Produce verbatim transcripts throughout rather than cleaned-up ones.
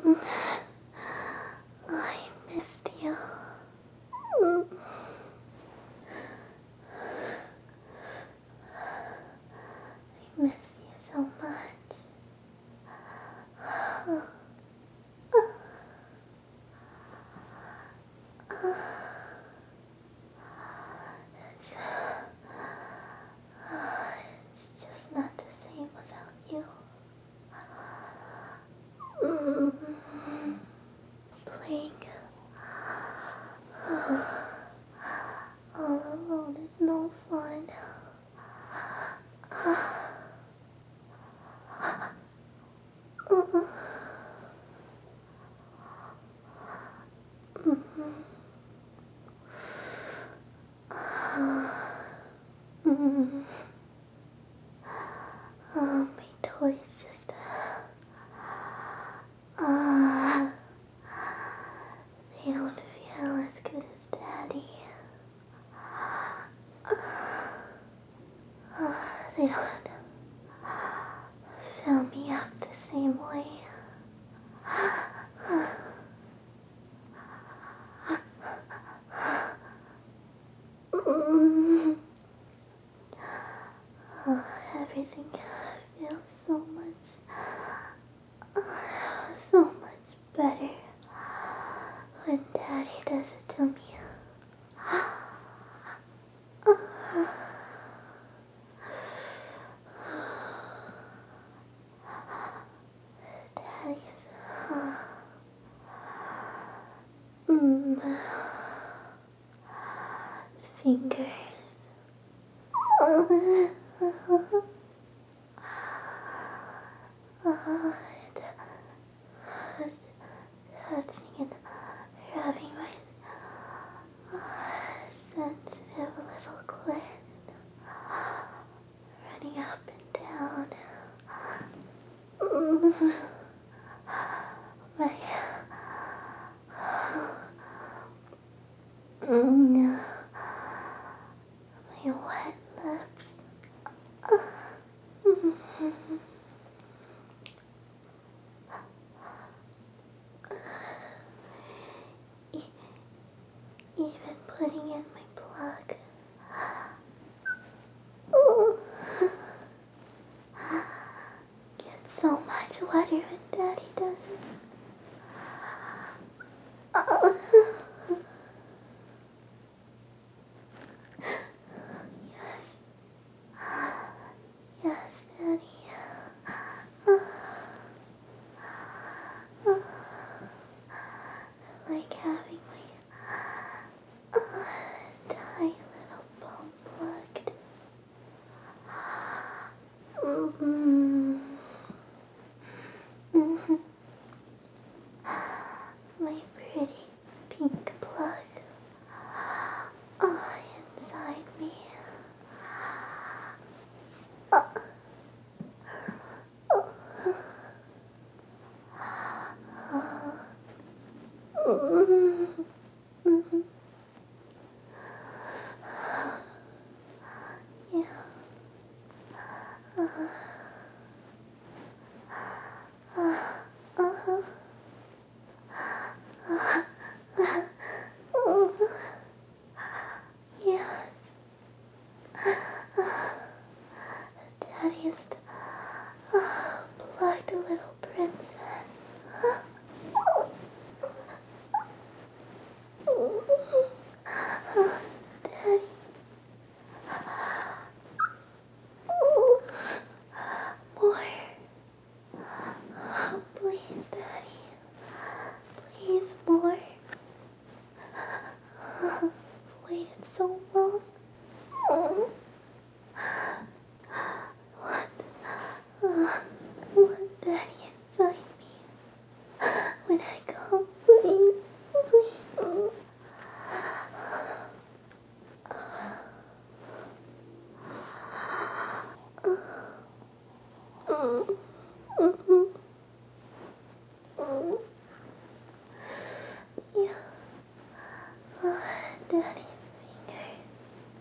I missed you. I miss you so much. It's, it's just not the same without you. Playing all alone is no fun. Oh, my toys just, uh, they don't feel as good as Daddy. Uh, they don't fill me up the same way. Uh, everything feels so much, uh, so much better when Daddy does it to me. Daddy's uh, mm, fingers. Uh, uh, touching and rubbing my uh, sensitive little clit, running up and down. My, mm, my wet lips. Even putting in my plug. Gets so much wetter when Daddy does it. Yes. Yes, Daddy. Like having my uh, tiny little bum plugged. Mm-hmm. Mm-hmm. My pretty pink plug. Oh, inside me. Uh, uh, uh, mm-hmm. Yeah. Uh, uh, uh-huh. Yes. Daddiest plugged little princess. Daddy. More. Please, Daddy. Please, more. Waited so long. What? Uh, what Daddy inside me? When I come, please. Please. Yeah. Oh, Daddy's fingers.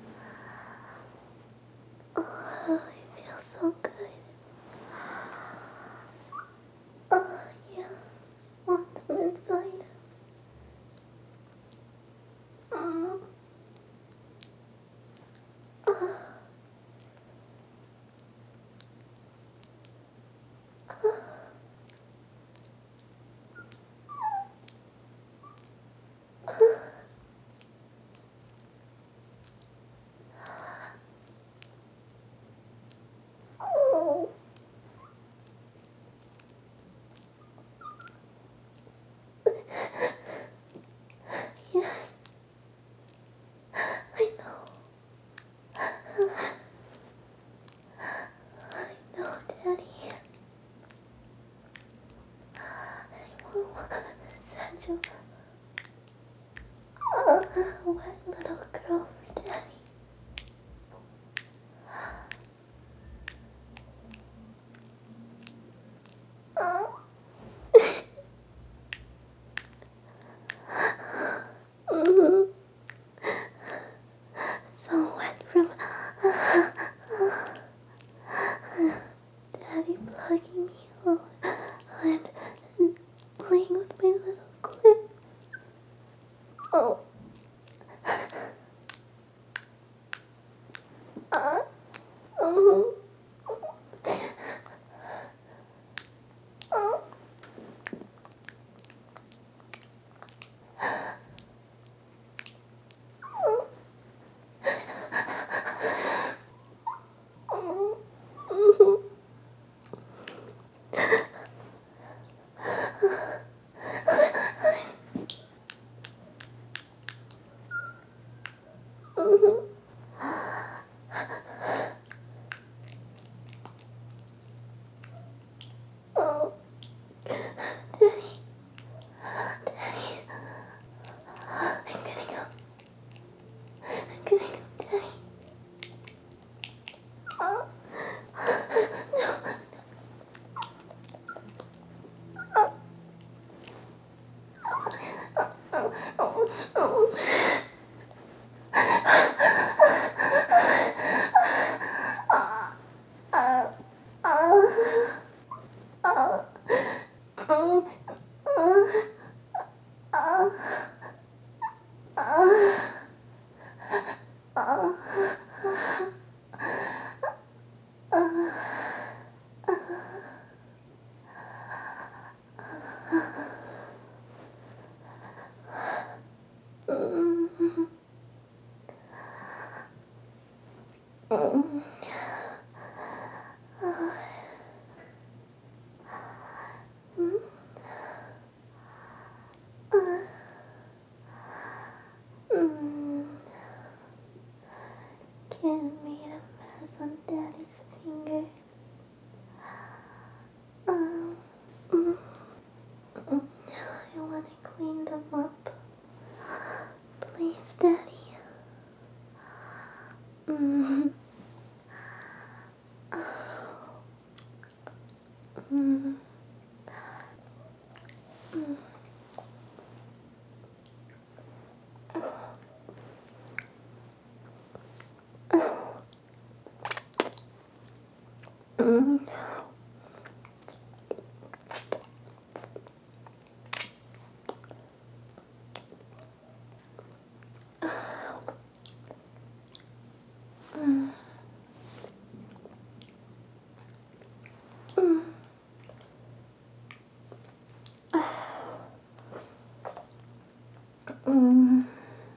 Oh, Daddy, Daddy, I'm gonna go. I'm gonna go, Daddy. Oh, no. Oh, oh, oh, oh. Can made a mess on Daddy's fingers. Um, mm, mm, I want to clean them up. Please, Daddy. Mm. Mm. Mm. Mm. Mm. Mm. Mm.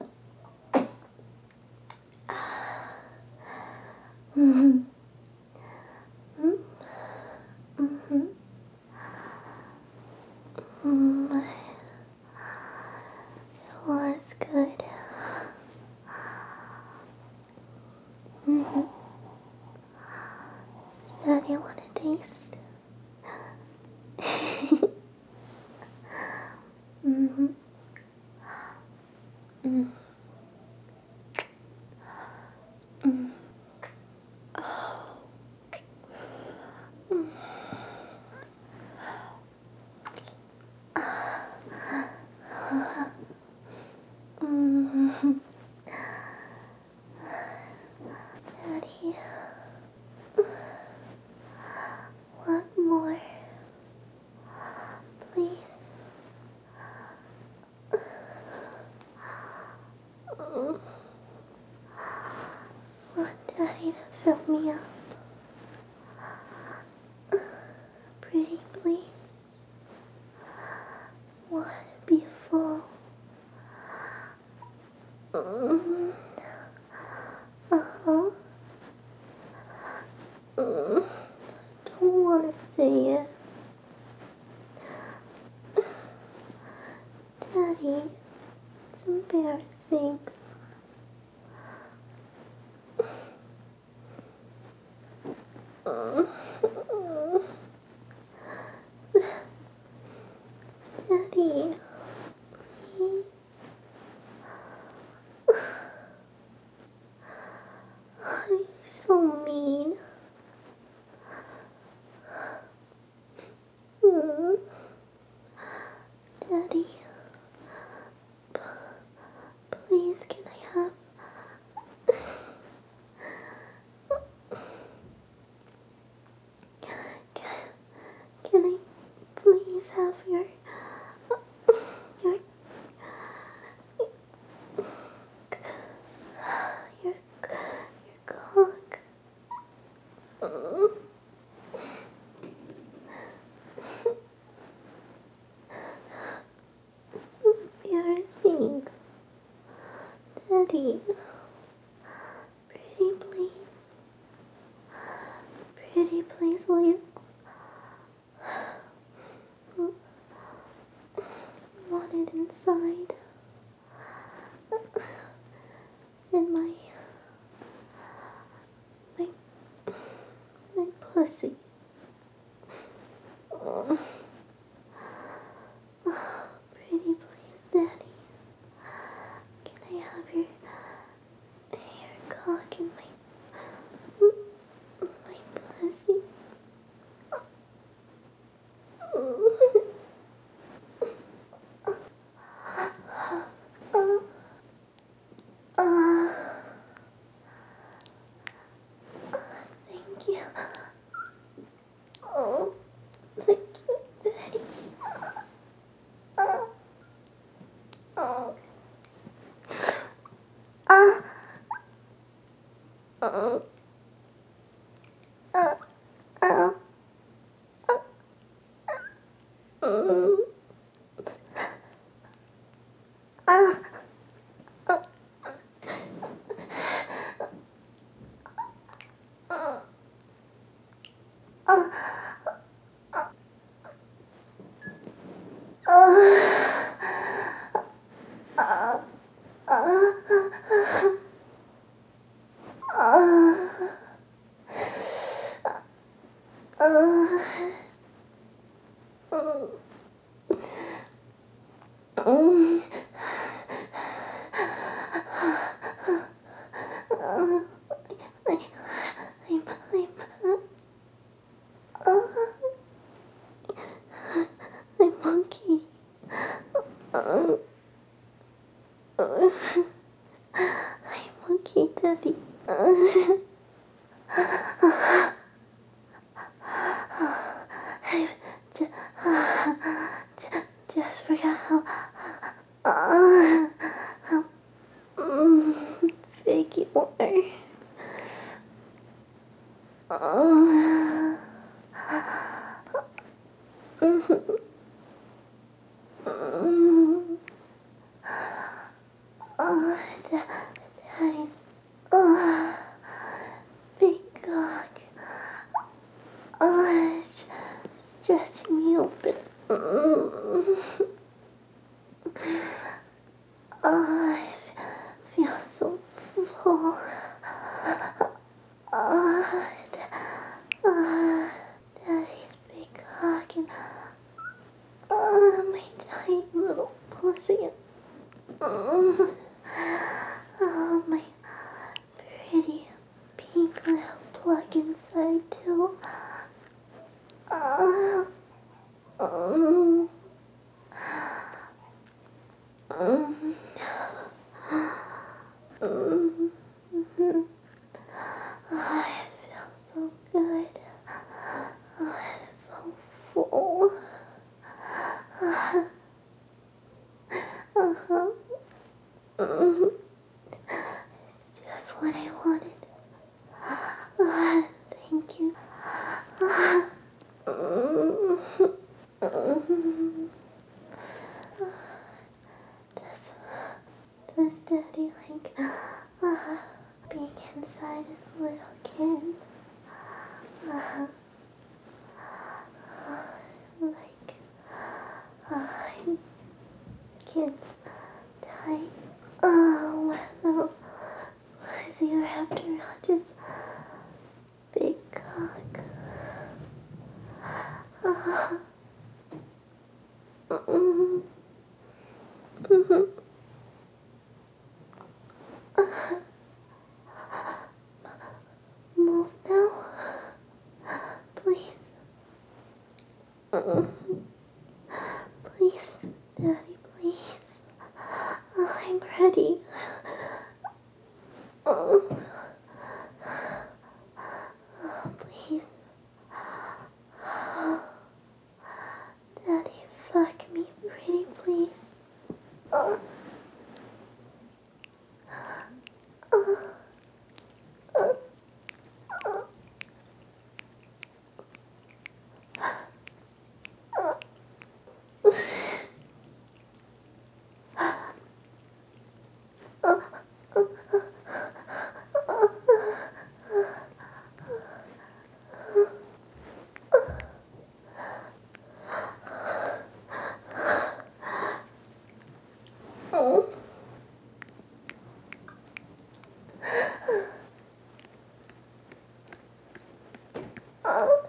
Mhm. Mm. Mhm. Mm. It was good. Mhm. Daddy, want to taste? Mhm. Mm. Mm. Mhm. Daddy, what more? Please. Mm. Want Daddy to fill me up. Pretty, please. Want to be full. Mm. Uh-huh. Mm. Don't want to say it. Daddy, it's embarrassing. Mm. Daddy, please. You're so mean. Mm. Daddy, please, can I have... Can, can I please have your... Your... Your... Your cock? Mm. Embarrassing. Daddy, pretty please. Pretty please, will you? Want it inside. In my Uh, uh, uh, uh, uh, uh, uh, my monkey. Uh, uh, my monkey daddy. Uh, I just, just forgot how, uh, how um, big you are. Uh, um, uh, daddy's, uh, big cock. Uh, stretching me open. Mm. I feel so full. Uh, uh, Daddy's big cock and uh, my tiny little pussy. Uh, uh, my pretty pink little plug inside too. Uh, um, um, um, I feel so good. I'm so full. Uh, uh-huh. Mm, just what I wanted. Uh, thank you. Uh, mm, mm, does, does Daddy like uh, being inside his little kid? Uh, like uh, kids die. Oh, well, was you after just big cock? Uh, mm, mm-hmm. Uh, move now, please. Uh, please, Daddy, please. Uh, I'm ready. Uh, uh, please. Uh, Daddy, fuck me pretty, please. Uh, uh, uh, uh, uh. Oh. Oh.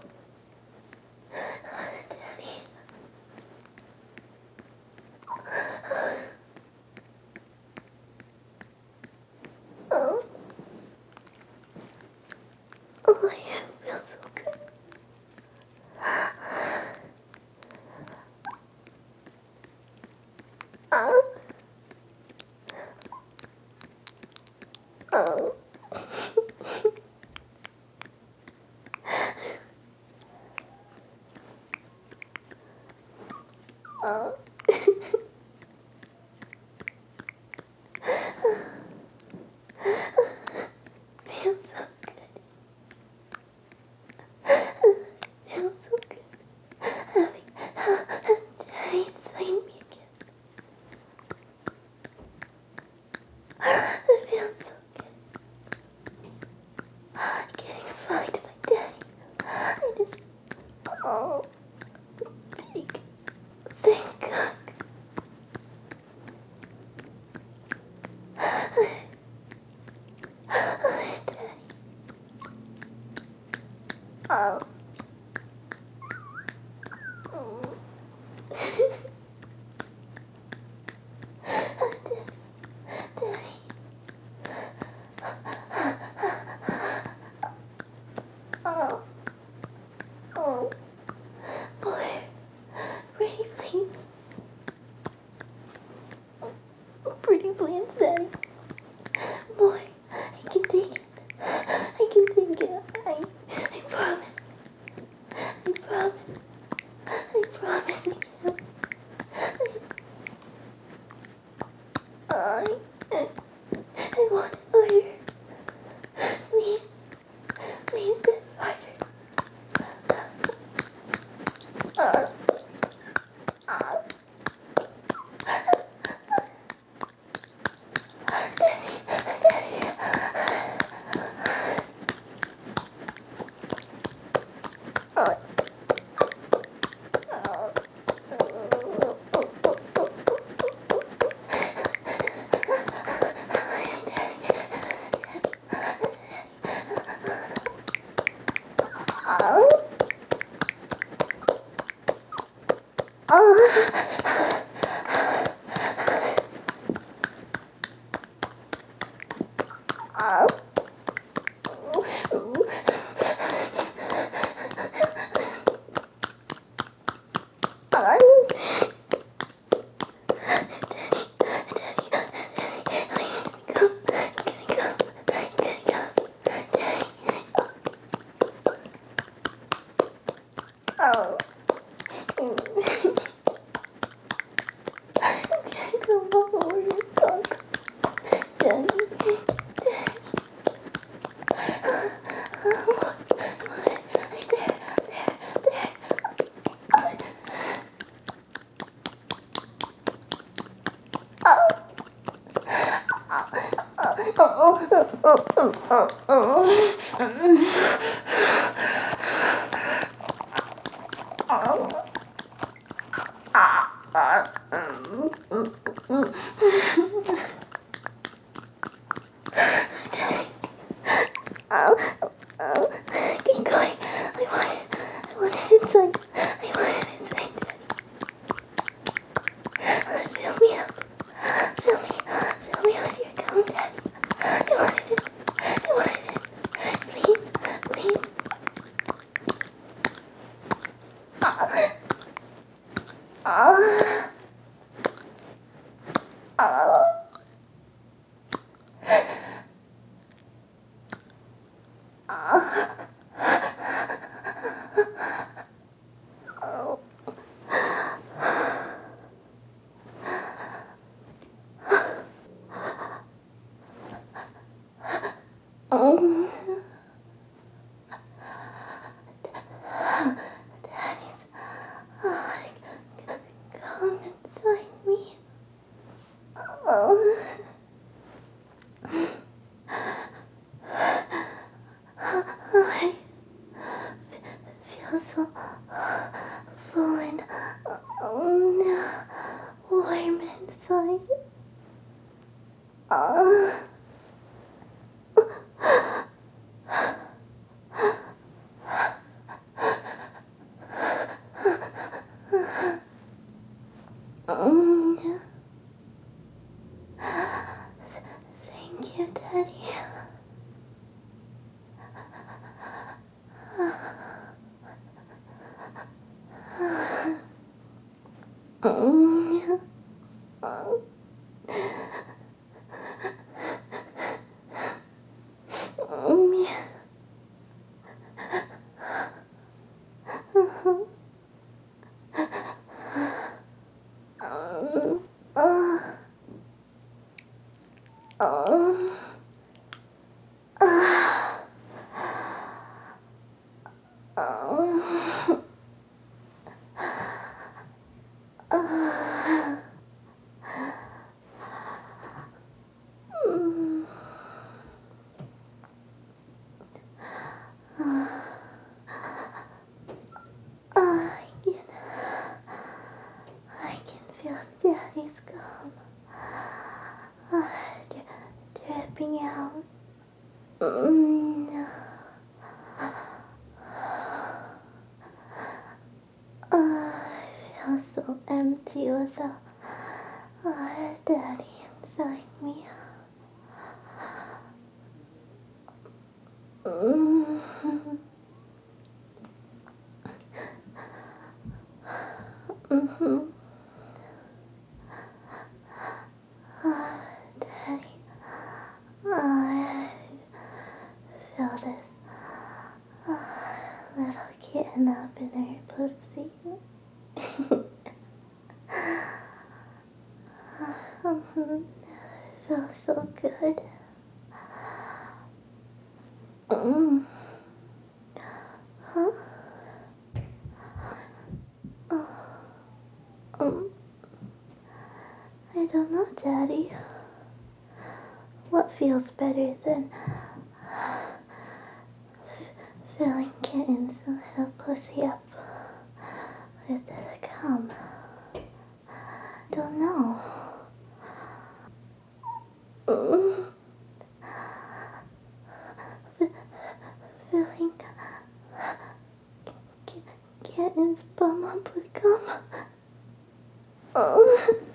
Daddy. Oh. Oh, yeah, it feels so good. Oh. Oh. Oh. Feels so Oh. Oh. Oh. Boy. Pretty please. Pretty please, Daddy. Boy, I can take it. I can take it. I, I promise. I promise. I promise I can. I, I, I want it harder. Please. Please get it harder. Uh, uh. Oh. Okay, come over here, talk. Daddy. Keep going. I want it. I want it inside. I want it inside, Daddy. Fill me up. Fill me. Fill me with your gum, Daddy. I want it. I want it. Please. Please. Ah. Ah. Ah. Oh. Daddy's like, come inside me. Oh. I feel so full and oh, warm inside. Oh. Mm. Thank you, Daddy. Mm. Oh. Mm. Um. Uh. Um. Uh. Um. Uh. Mm. I can, I can feel Daddy's gum uh, dripping out. Mm. empty without a daddy inside me. Mm-hmm. Mm-hmm. Oh, Daddy, I feel this uh, little kitten up in her pussy. Mm-hmm. It feels so good. Mm. Huh? Oh. Um. I don't know, Daddy. What feels better than filling kittens' little pussy up with the cum? Don't know. Mm. F- filling k- kittens' bum up with cum. Oh.